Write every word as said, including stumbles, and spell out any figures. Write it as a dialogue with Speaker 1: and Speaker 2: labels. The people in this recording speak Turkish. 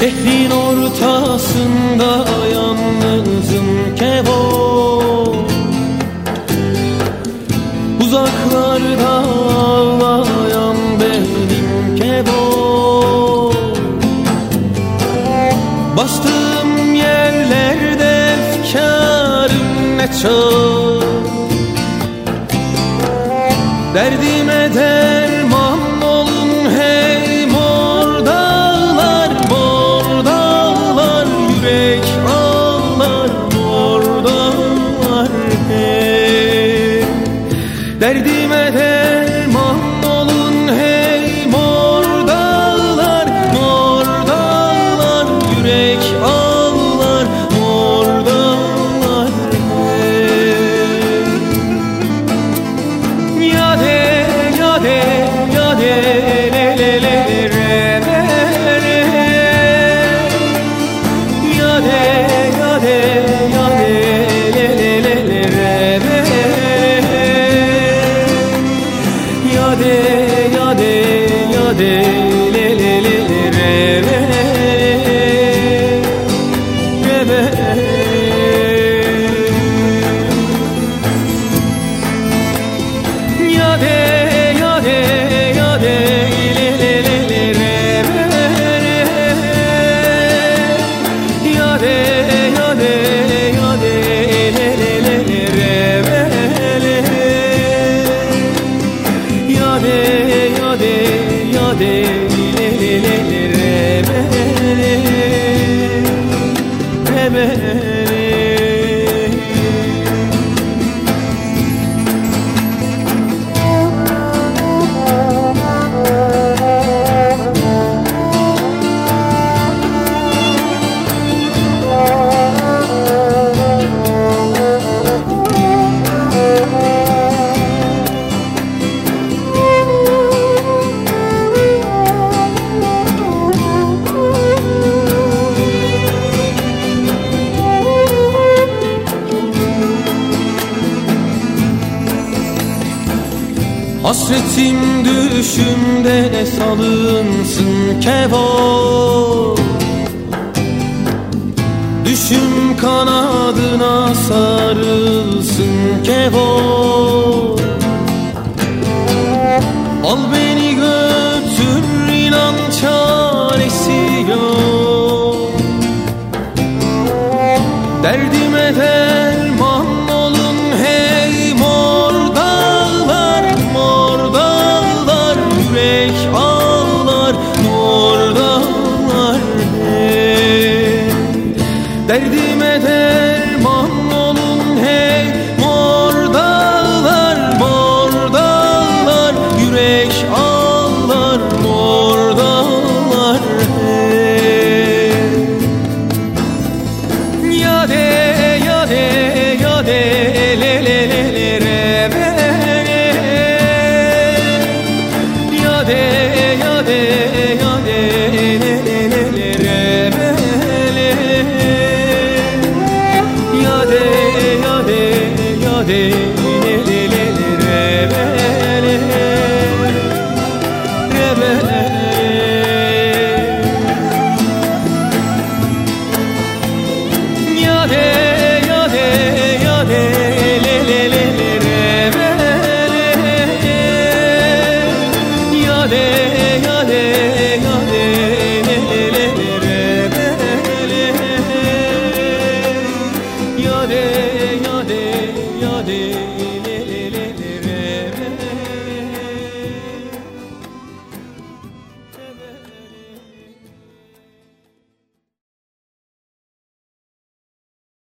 Speaker 1: Şehrin ortasında yalnızım Kevo, uzaklarda ağlayan benim Kevo. Bastığım yerlerde efkarım ne çok, derdime derman olun hey mor dağlar, mor dağlar, yürek ağlar mor dağlar hey. Derdime derman olun hey mor dağlar, mor dağlar, yürek ağlar mor dağlar hey. Ya de ya de ya de le le le re re re. Ya de ya de ya de le le le le re re. Ya de ya de ya de le le le le re re re re. Ya de ya de ya de le le le le re re. Ya de ya de ya de le le le le re re. Ya de ya de ya de le le le le re re re. Hasretim düşümde salınsın Kevo, düşüm kanadına sarılsın Kevo. Al beni götür inan çaresi yok, derdime derman olun hey mor dağlar, mor dağlar, yürek ağlar mor dağlar hey. Derdime derman olun hey mor dağlar, mor dağlar, yürek ağlar mor dağlar hey. Ya de ya de ya de le le le le re re. Ya de ya de